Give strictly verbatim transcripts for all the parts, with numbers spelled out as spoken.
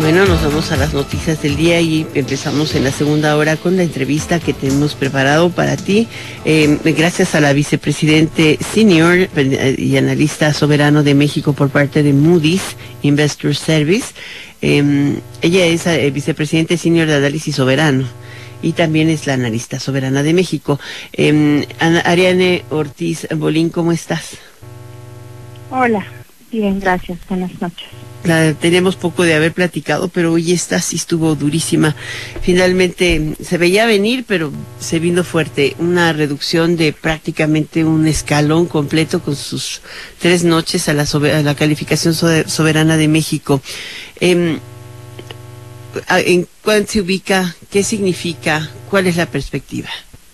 Bueno, nos vamos a las noticias del día y empezamos en la segunda hora con la entrevista que tenemos preparado para ti. Eh, gracias a la vicepresidente senior y analista soberano de México por parte de Moody's Investor Service. Eh, ella es eh, vicepresidente senior de análisis soberano y también es la analista soberana de México. Eh, Ariane Ortiz Bolín, ¿cómo estás? Hola, bien, gracias. Buenas noches. La, tenemos poco de haber platicado, pero hoy esta sí estuvo durísima. Finalmente se veía venir, pero se vino fuerte. Una reducción de prácticamente un escalón completo con sus tres noches a la, sober, a la calificación soberana de México. Eh, ¿En cuál se ubica? ¿Qué significa? ¿Cuál es la perspectiva?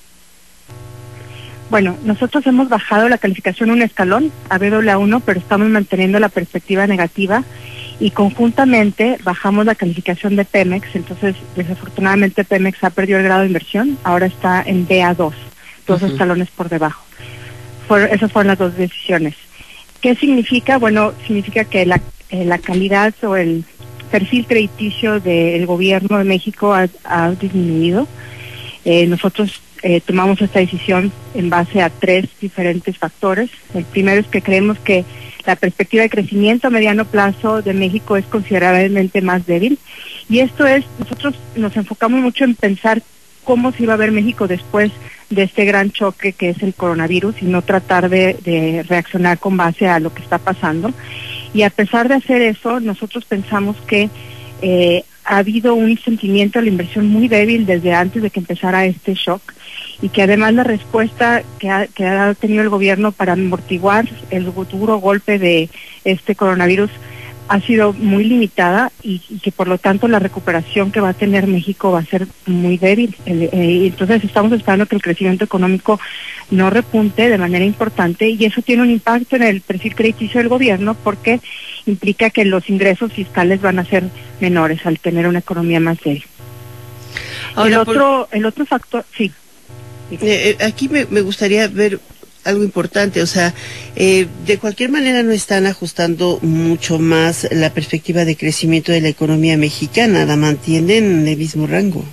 Bueno, nosotros hemos bajado la calificación un escalón a B A uno, pero estamos manteniendo la perspectiva negativa. Y conjuntamente bajamos la calificación de Pemex, entonces desafortunadamente Pemex ha perdido el grado de inversión, ahora está en B A dos, dos uh-huh. escalones por debajo. For, esas fueron las dos decisiones. ¿Qué significa? Bueno, significa que la, eh, la calidad o el perfil crediticio del gobierno de México ha, ha disminuido. Eh, nosotros eh, tomamos esta decisión en base a tres diferentes factores. El primero es que creemos que la perspectiva de crecimiento a mediano plazo de México es considerablemente más débil. Y esto es, nosotros nos enfocamos mucho en pensar cómo se iba a ver México después de este gran choque que es el coronavirus y no tratar de, de reaccionar con base a lo que está pasando. Y a pesar de hacer eso, nosotros pensamos que eh, ha habido un sentimiento de la inversión muy débil desde antes de que empezara este shock, y que además la respuesta que ha, que ha tenido el gobierno para amortiguar el duro golpe de este coronavirus ha sido muy limitada y, y que por lo tanto la recuperación que va a tener México va a ser muy débil. El, eh, entonces estamos esperando que el crecimiento económico no repunte de manera importante, y eso tiene un impacto en el perfil crediticio del gobierno porque implica que los ingresos fiscales van a ser menores al tener una economía más débil. Ahora, el otro, por... el otro factor, sí. Eh, aquí me, me gustaría ver algo importante, o sea, eh, de cualquier manera no están ajustando mucho más la perspectiva de crecimiento de la economía mexicana, la mantienen en el mismo rango.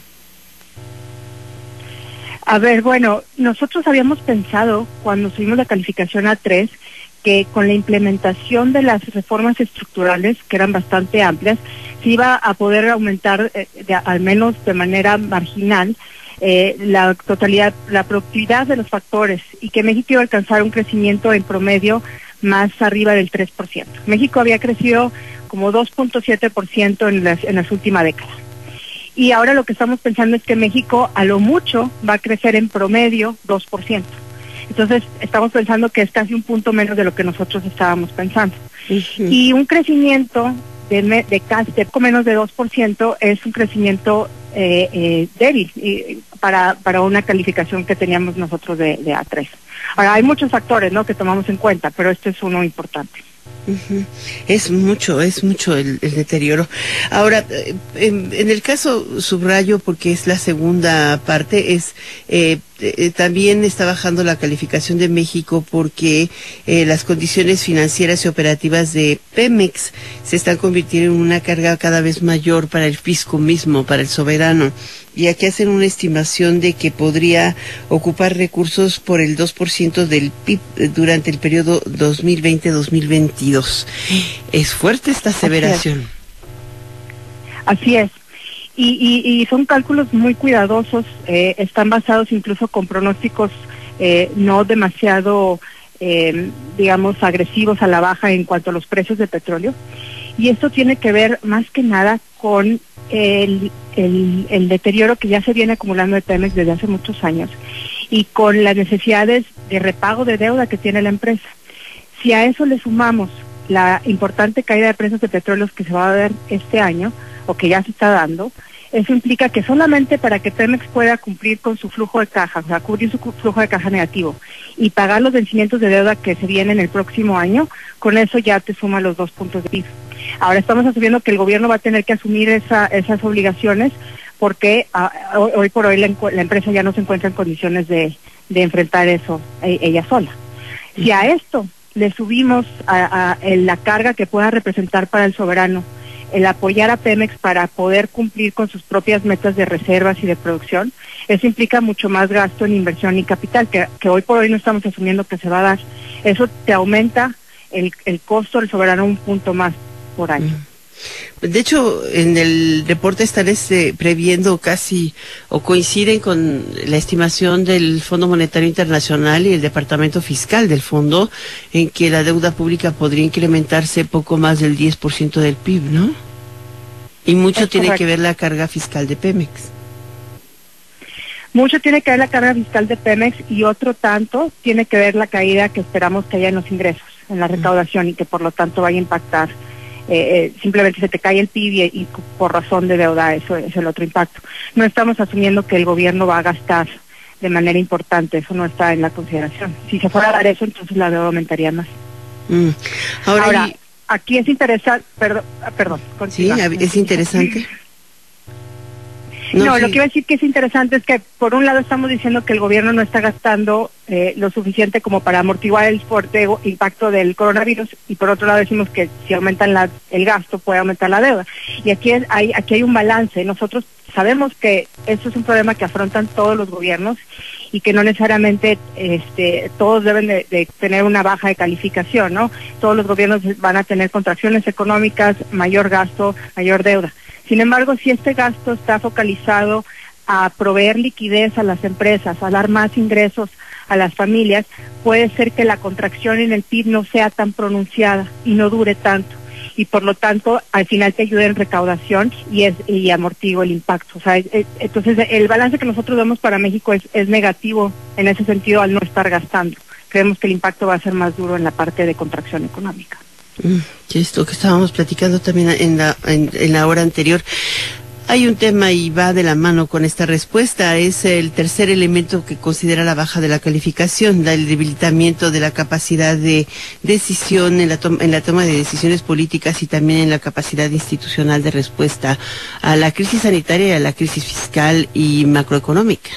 A ver, bueno, nosotros habíamos pensado cuando subimos la calificación a tres que con la implementación de las reformas estructurales, que eran bastante amplias, se iba a poder aumentar, eh, de, al menos de manera marginal, Eh, la totalidad, la productividad de los factores, y que México iba a alcanzar un crecimiento en promedio más arriba del tres por ciento. México había crecido como dos punto siete por ciento en las, en las últimas décadas. Y ahora lo que estamos pensando es que México a lo mucho va a crecer en promedio dos por ciento. Entonces estamos pensando que es casi un punto menos de lo que nosotros estábamos pensando. Uh-huh. Y un crecimiento de, de casi de menos de dos por ciento es un crecimiento eh, eh, débil eh, para, para una calificación que teníamos nosotros de, de A tres. Ahora, hay muchos factores, ¿no?, que tomamos en cuenta, pero este es uno importante. Uh-huh. Es mucho, es mucho el, el deterioro. Ahora, en, en el caso subrayo, porque es la segunda parte, es eh, eh, también está bajando la calificación de México porque eh, las condiciones financieras y operativas de Pemex se están convirtiendo en una carga cada vez mayor para el fisco mismo, para el soberano. Y aquí hacen una estimación de que podría ocupar recursos por el dos por ciento del P I B durante el periodo dos mil veinte a dos mil veintidós. Es fuerte esta aseveración. Así es. Así es. Y, y, y son cálculos muy cuidadosos, eh, están basados incluso con pronósticos eh, no demasiado, eh, digamos, agresivos a la baja en cuanto a los precios de petróleo. Y esto tiene que ver más que nada con el, el, el deterioro que ya se viene acumulando de Pemex desde hace muchos años y con las necesidades de repago de deuda que tiene la empresa. Si a eso le sumamos la importante caída de precios de petróleo que se va a ver este año, o que ya se está dando, eso implica que solamente para que Pemex pueda cumplir con su flujo de caja, o sea, cubrir su flujo de caja negativo y pagar los vencimientos de deuda que se vienen el próximo año, con eso ya te suma los dos puntos de P I B. Ahora estamos asumiendo que el gobierno va a tener que asumir esa, esas obligaciones porque a, a, hoy por hoy la, la empresa ya no se encuentra en condiciones de, de enfrentar eso e, ella sola. Si a esto le subimos a, a, a la carga que pueda representar para el soberano el apoyar a Pemex para poder cumplir con sus propias metas de reservas y de producción, eso implica mucho más gasto en inversión y capital, que, que hoy por hoy no estamos asumiendo que se va a dar. Eso te aumenta el, el costo del soberano un punto más por año. De hecho, en el reporte están este, previendo casi, o coinciden con la estimación del Fondo Monetario Internacional y el Departamento Fiscal del Fondo, en que la deuda pública podría incrementarse poco más del diez por ciento del P I B, ¿no? Y mucho Es tiene correcto. que ver la carga fiscal de Pemex. Mucho tiene que ver la carga fiscal de Pemex y otro tanto tiene que ver la caída que esperamos que haya en los ingresos, en la recaudación, y que por lo tanto vaya a impactar. Eh, eh, simplemente se te cae el P I B y, y por razón de deuda, eso es el otro impacto. No estamos asumiendo que el gobierno va a gastar de manera importante, eso no está en la consideración. Si se fuera a dar eso, entonces la deuda aumentaría más. Mm. Ahora, Ahora y... aquí es interesante, perdón, perdón, sí, continúa. es interesante. No, No, lo sí. que iba a decir que es interesante es que por un lado estamos diciendo que el gobierno no está gastando eh, lo suficiente como para amortiguar el fuerte impacto del coronavirus, y por otro lado decimos que si aumentan la, el gasto puede aumentar la deuda. Y aquí es, hay, aquí hay un balance. Nosotros sabemos que esto es un problema que afrontan todos los gobiernos y que no necesariamente este, todos deben de, de tener una baja de calificación, ¿no? Todos los gobiernos van a tener contracciones económicas, mayor gasto, mayor deuda. Sin embargo, si este gasto está focalizado a proveer liquidez a las empresas, a dar más ingresos a las familias, puede ser que la contracción en el P I B no sea tan pronunciada y no dure tanto. Y por lo tanto, al final te ayuda en recaudación y es y amortigo el impacto. O sea, es, es, entonces el balance que nosotros vemos para México es, es negativo en ese sentido al no estar gastando. Creemos que el impacto va a ser más duro en la parte de contracción económica. Mm, esto que estábamos platicando también en la, en, en la hora anterior. Hay un tema y va de la mano con esta respuesta, es el tercer elemento que considera la baja de la calificación, el debilitamiento de la capacidad de decisión en la, toma, en la toma de decisiones políticas y también en la capacidad institucional de respuesta a la crisis sanitaria y a la crisis fiscal y macroeconómica.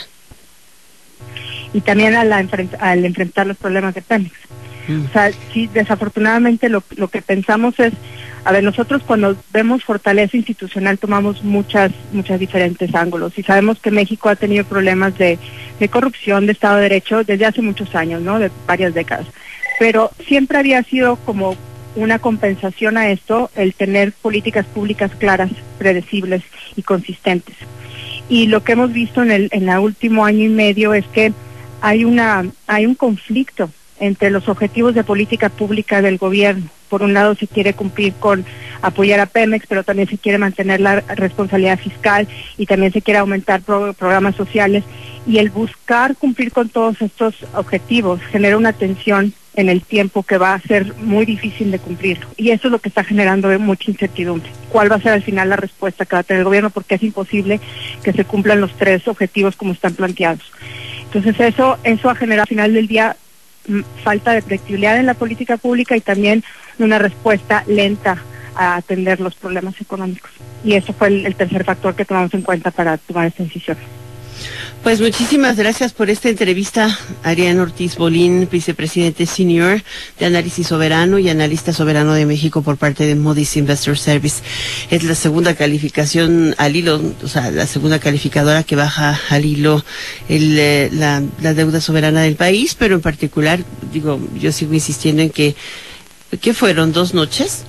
Y también a la enfrent al enfrentar los problemas de Pemex. Mm. O sea, sí, desafortunadamente lo, lo que pensamos es, a ver, nosotros cuando vemos fortaleza institucional tomamos muchas, muchas diferentes ángulos y sabemos que México ha tenido problemas de, de corrupción, de Estado de Derecho desde hace muchos años, ¿no? De varias décadas. Pero siempre había sido como una compensación a esto el tener políticas públicas claras, predecibles y consistentes. Y lo que hemos visto en el en el último año y medio es que hay una hay un conflicto entre los objetivos de política pública del gobierno. Por un lado se quiere cumplir con apoyar a Pemex, pero también se quiere mantener la responsabilidad fiscal y también se quiere aumentar pro programas sociales. Y el buscar cumplir con todos estos objetivos genera una tensión en el tiempo que va a ser muy difícil de cumplir. Y eso es lo que está generando mucha incertidumbre. ¿Cuál va a ser al final la respuesta que va a tener el gobierno? Porque es imposible que se cumplan los tres objetivos como están planteados. Entonces eso, eso ha generado al final del día falta de predictibilidad en la política pública y también una respuesta lenta a atender los problemas económicos. Y eso fue el, el tercer factor que tomamos en cuenta para tomar esta decisión. Pues muchísimas gracias por esta entrevista, Arián Ortiz Bolín, vicepresidente senior de Análisis Soberano y analista soberano de México por parte de Moody's Investor Service. Es la segunda calificación al hilo, o sea, la segunda calificadora que baja al hilo el, eh, la, la deuda soberana del país, pero en particular, digo, yo sigo insistiendo en que, ¿qué fueron? ¿Dos noches?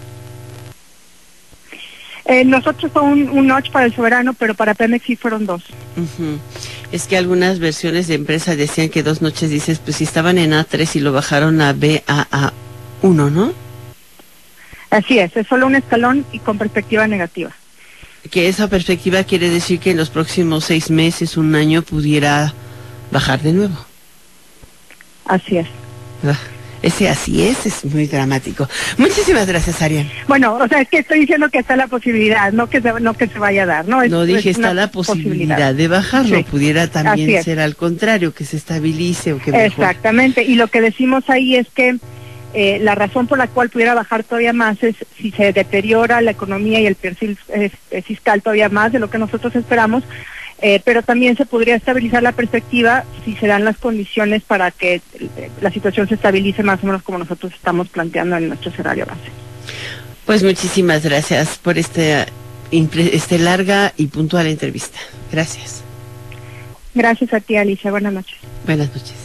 Eh, nosotros fue un, un notch para el soberano, pero para Pemex sí fueron dos. Uh-huh. Es que algunas versiones de empresa decían que dos noches, dices, pues si estaban en A tres y lo bajaron a B A A uno, ¿no? Así es, es solo un escalón y con perspectiva negativa. Que esa perspectiva quiere decir que en los próximos seis meses, un año, pudiera bajar de nuevo. Así es. Ah. Ese así es, es muy dramático. Muchísimas gracias, Arián. Bueno, o sea, es que estoy diciendo que está la posibilidad, no que se, no que se vaya a dar, ¿no? Es, no dije, es está la posibilidad, posibilidad de bajarlo, sí. Pudiera también ser al contrario, que se estabilice o que mejore. Exactamente, y lo que decimos ahí es que eh, la razón por la cual pudiera bajar todavía más es si se deteriora la economía y el perfil eh, fiscal todavía más de lo que nosotros esperamos. Eh, pero también se podría estabilizar la perspectiva si se dan las condiciones para que eh, la situación se estabilice más o menos como nosotros estamos planteando en nuestro escenario base. Pues muchísimas gracias por este, este larga y puntual entrevista. Gracias. Gracias a ti, Alicia. Buenas noches. Buenas noches.